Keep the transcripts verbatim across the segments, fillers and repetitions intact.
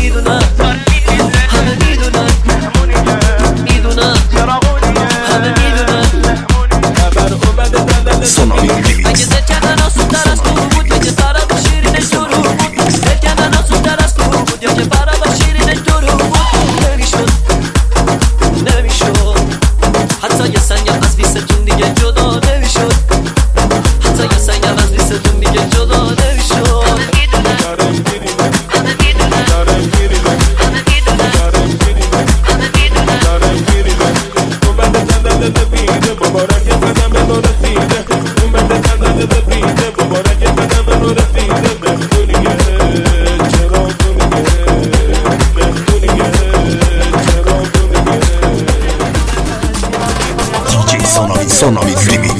میدونن همه میدونن میدونن همه میدونن اگه دل کردن آسودتر از تو بود یا که فرق و شیرینش درو بود دل کردن آسودتر از تو بود یا که فرق و شیرینش درو بود نمیشد نمیشد حتی یه سنگم از بیستون دیگه جدا نمیشد حتی یه سنگم از بیستون دیگه جدا نمیشد Sonamix Remix.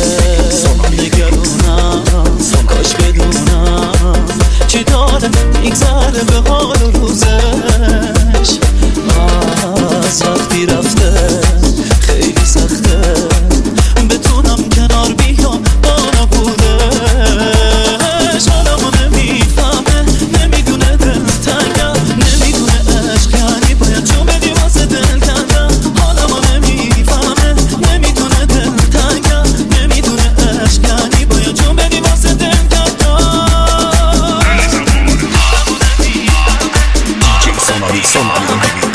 نگرونم کاش بدونم چی داره میگذره به حال و روزش از وقتی رفته خیلی سخته بتونم کنار بیام با نبودش حالمو نمیفهمه نمیدونه دل تنگم نمیدونه عشق یعنی باید جو بدی واسه دل کندم حالمو نمیفهمه نمیدونه دل تنگم نمیدونه عشق یعنی باید جو بدی واسه دل کندم Sonamix Sonamix Remix.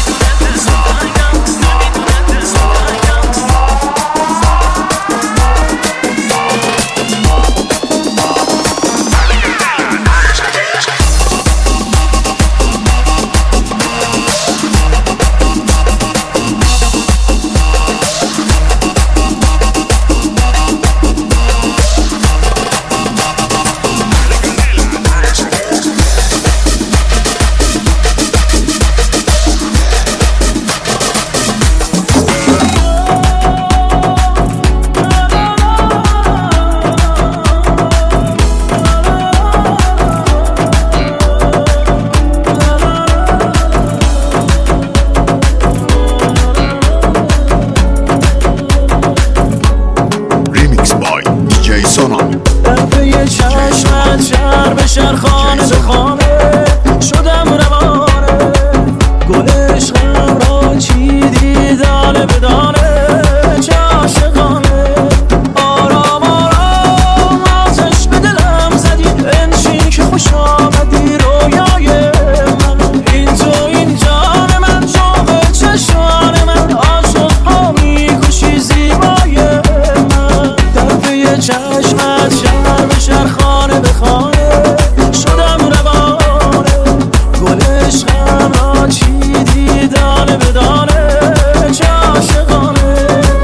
دفعه چشمت شهر به شهر خانه به خانه شدم روانه گل عشقم را چیدی دانه به دانه چه عاشقانه آرام آرام آتش به دلم زدی بنشین که خوش آمدی رویای من این تو این جان من شوق چشمان من عاشق ها میکشی زیبای من دفعه چشمت شهر به شهر خانه به خانه شدم روانه گل عشقم را چیدی دانه به دانه چه عاشقانه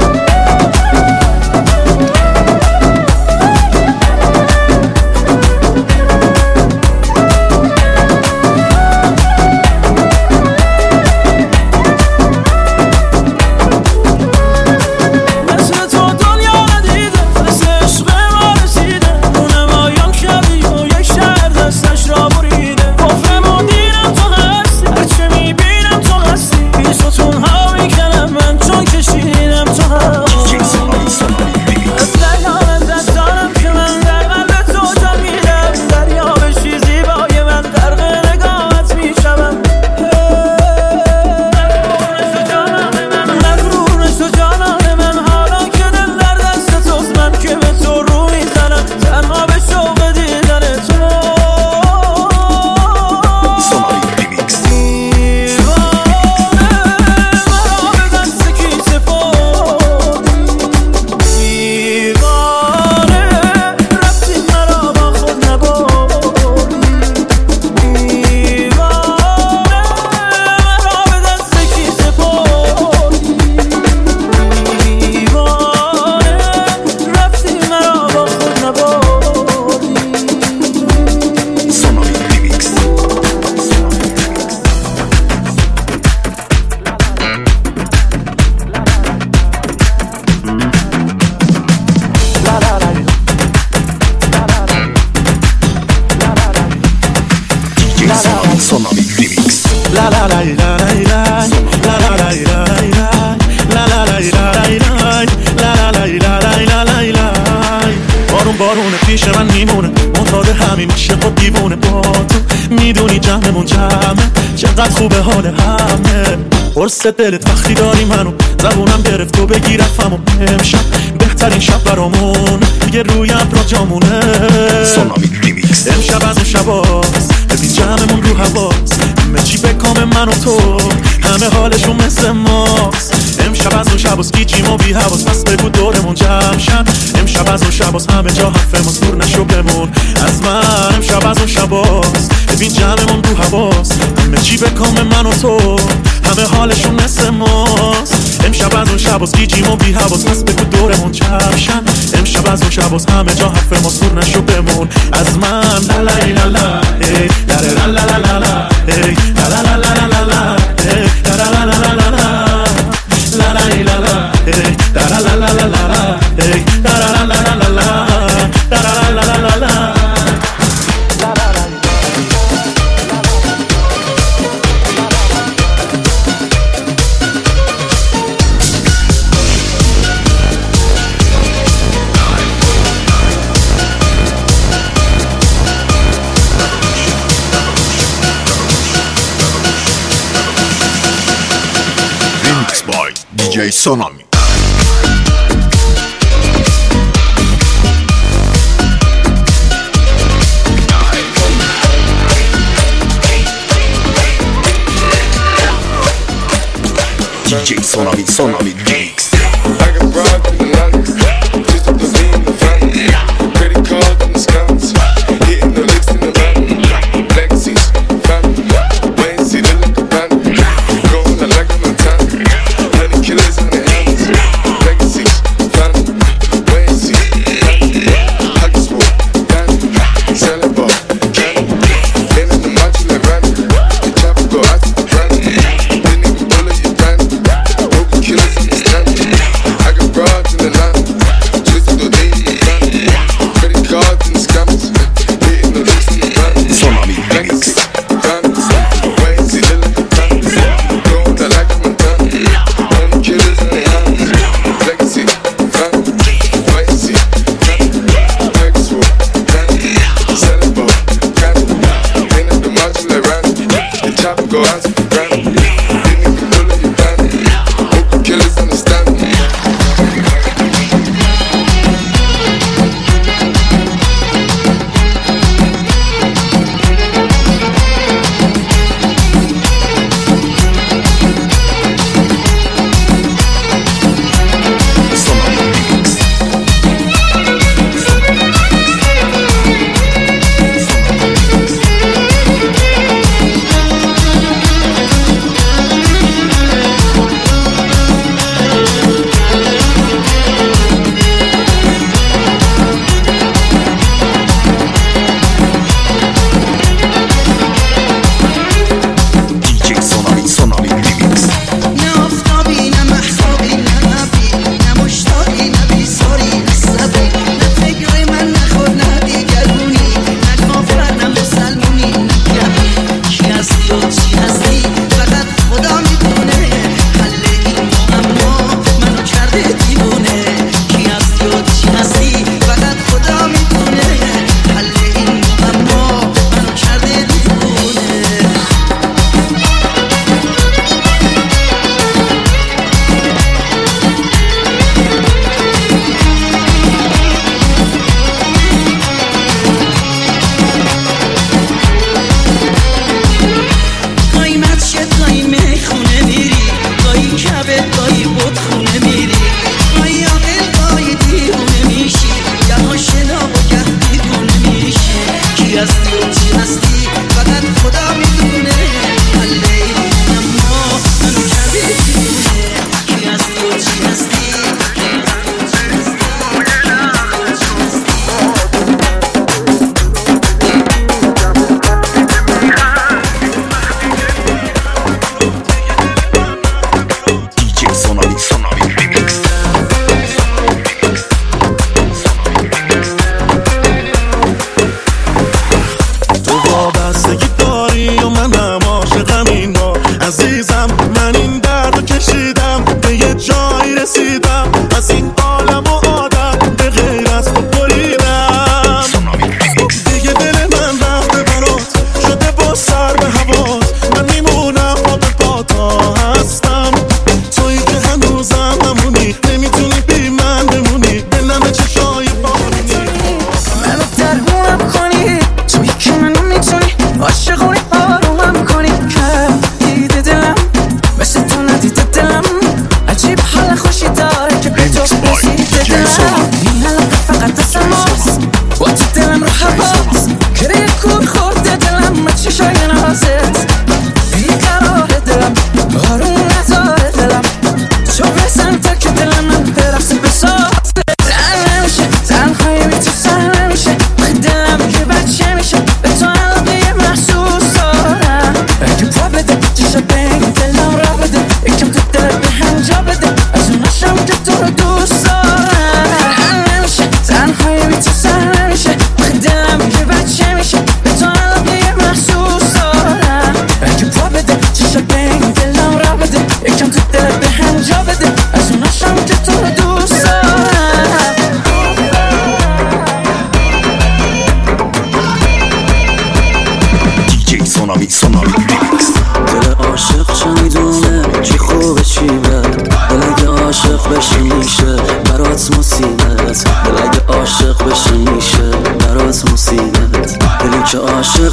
مثل تو دنیا ندیده مثل عشق ما رسیده اونمایان شبیه و یک شهر دستش را بریده کفرم و دیرم تو هستی هرچه میبینم تو هستی بی ستون ها میکنم من چون کشیدم تو هستی مثل یارم دستانم که من در قلب تو جا میدم دریا بشی زیبای من غرق نگاهت میشم مغرور نشو جانان من حالا که دل در دست توست من که به تو رو میزنم تنها به شوق دیدن تو Sonamix Remix. دیوانه مرا به دست کی سپردی دیوانه رفتی مرا با خود نبردی دیوانه مرا به دست کی سپردی دیوانه رفتی مرا با خود نبردی Sonamix Remix. Sonamix Remix. La la la la la la la la la la la la la la la بارون بارونه پیش من میمونه معتاد همین میشه خود دیوونه با تو میدونی جمعمون جمعه چقدر خوبه حال همه، قرص دلت وقتی داری منو، زبونم گرفت و بگیرفم و امشب بهترین شب برامون دیگه روی ابرا جامونه. سونامی ریمیکس. امشب از اون شباست ببین جمعمون رو هواست، همه چی به کام من و تو، همه حالشون مثل ماست. امشب از اون شباست گیجیم و بی حواس، پس بگو دورمون جمع شن. امشب از اون شباست همه جا حرف ماست، دور نشو بمون از من. امشب از اون شباست ببین جمعمون رو هواست، همه چی به کام من و تو، همه حالشون مثل ماست. امشب از اون شباست گیجیم و بی حواس، پس بگو دورمون جمع شن. امشب از اون شباست همه جا حرف ماست، دور نشو بمون از من. لا لا لا لا ای لا لا لا لا لا لا ای لا لا لا لا لا لا ای لا لا لا لا لا لا لا لا لا لا ای لا لا لا لا لا لا ای لا لا لا لا لا لا لا لا لا لا لا. دی جی سونامی. دی جی سونامی سونامی ریمیکس.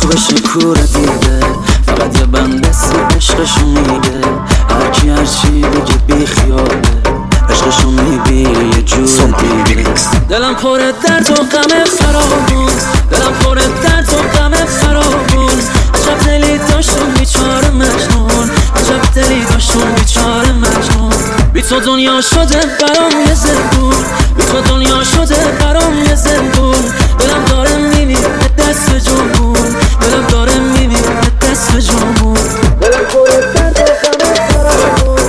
بشه کوره دیگه، فقط یه بند اسم عشقشو میگه. هرکی هرچی بگه بی خیاله، عشقشو میبینه یه جور دیگه. دلم پره درد و غم فراوون، دلم پره درد و غم فراوون. عجب دلی داشتم بیچاره مجنون، عجب دلی داشتم بیچاره مجنون. بی تو دنیا شده برام یه زندون، بی تو دنیا شده برام یه زندون. دلم داره میمیره دست به جنبون، دلم داره میمیره دست به جنبون. دلم پره درد و غم فراوون.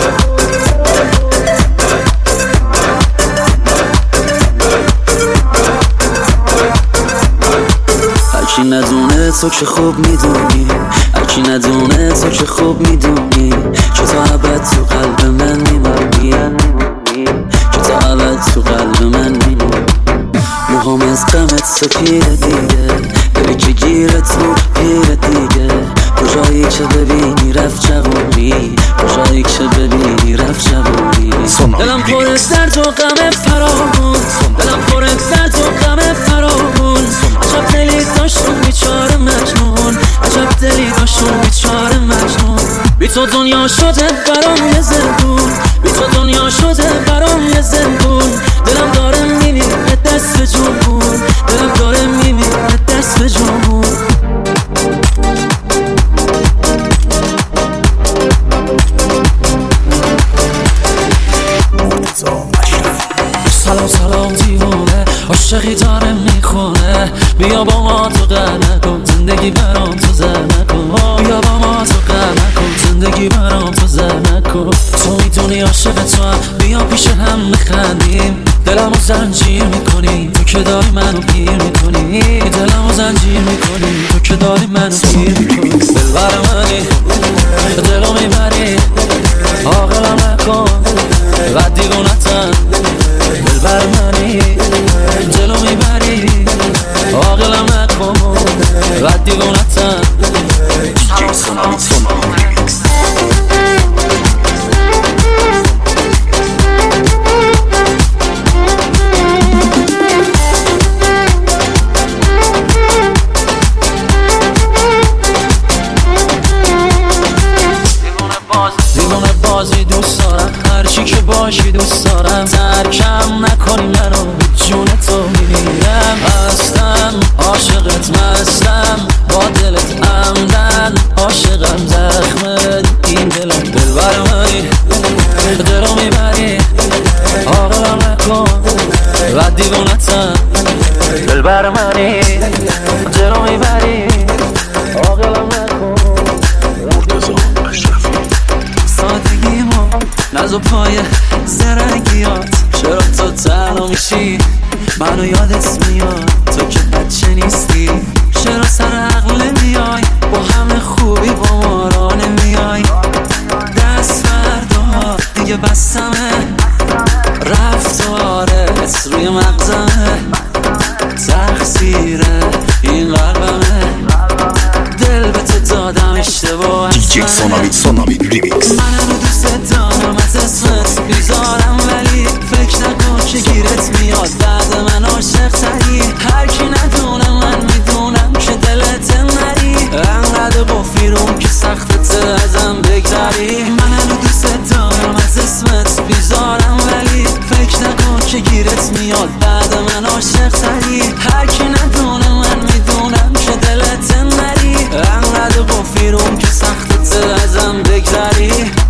هرکی ندونه تو که خوب میدونی، هرکی ندونه تو که خوب میدونی. چه تا ابد تو قلب من میمونی، چه تا ابد تو قلب من میمونی. موهام از غمت سپیره دیگه، دلی که گیرت بود پیره دیگه. کجایی که ببینی رفت جوانی، کجایی که ببینی رفت جوانی. دلم پر درد و غم فراوون، دلم پر درد و غم فراوون. عجب دلی داشتم بیچاره مجنون، عجب دلی داشتم بیچاره مجنون. بی تو دنیا شده برام یه زندون، بی تو دنیا شده برام یه زندون. دلم داره میمیره دست به جنبون، دلم داره میمیره دست به جنبون. سلام سلام دیوانه، عاشقی داره میخونه. بیا با ما تو غم نکن، زندگی برام تو زر نکن. بیا با ما تو غم نکن، زندگی برام تو زر نکن. تو میدونی عاشق تو هم، بیا پیش هم میخندیم. دلمو زنجیر میکنی تو که داری منو پیر میکنی، دلمو زنجیر میکنی تو که داری منو پیر میکنی. دلبر منی دلو میبری، عاقلم نکن و دیوونتم. دلبر منی دلو میبری، عاقلم نکن و دیوونتم. دیجی سونامی سونامی ریمیکس. دیوونه بازی دوست دارم، هرچی که باشی دوست دارم. ترکم نکنی منو، جون تو میمیرم. هستم عاشقت مستم، با دلت عمدن عاشقم. زخمت این دلم، دلبر منی دلو میبری، عاقلم نکن و دیوونتم. دلبر منی دلو میبری، عاقلم نکن. مرتضی اشرفی. سادگیمو ناز و پای زرنگیات، چرا تو تنها میشی منو یادت میاد. تو که بچه نیستی، چرا سر عقل نمیای. با همه خوبی با ما را نمیای. دست فردا دیگه بستمه، رفتارت روی مغزمه. تقصیره این قلبمه، دل به تو دادم اشتباه. دیجی سونامی سونامی ریمیکس. منم دوست دارم از اسمت بیزارم، ولی فکر نکن که گیرت میاد بعد من عاشق تری. هرکی ندونه من میدونم که دلت نری، انقدر قفیرم که سختت ازم بگذری. منم دوست دارم از اسمت بیزارم، ولی فکر نکن که گیرت میاد بعد من عاشق تری. هرکی ندونه من میدونم که دلت نری، انقدر قفیرم که سختت ازم بگذری.